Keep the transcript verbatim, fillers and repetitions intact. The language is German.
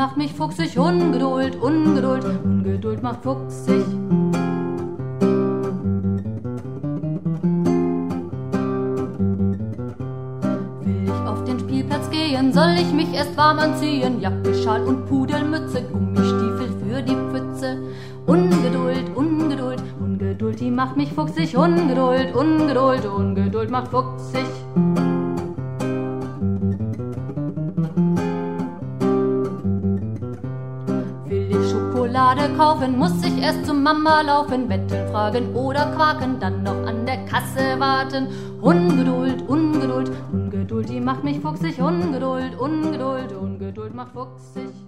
macht mich fuchsig. Ungeduld, Ungeduld, Ungeduld macht fuchsig. Will ich auf den Spielplatz gehen, soll ich mich erst warm anziehen? Jacke, Schal und Pudelmütze, Gummistiefel für die Pfütze. Ungeduld, Ungeduld, Ungeduld, die macht mich fuchsig. Ungeduld, Ungeduld, Ungeduld macht fuchsig. Will ich Schokolade kaufen, muss ich erst zu Mama laufen, betteln, fragen oder quaken, dann noch an der Kasse warten. Ungeduld, Ungeduld, Ungeduld, die macht mich fuchsig. Ungeduld, Ungeduld, Ungeduld macht fuchsig.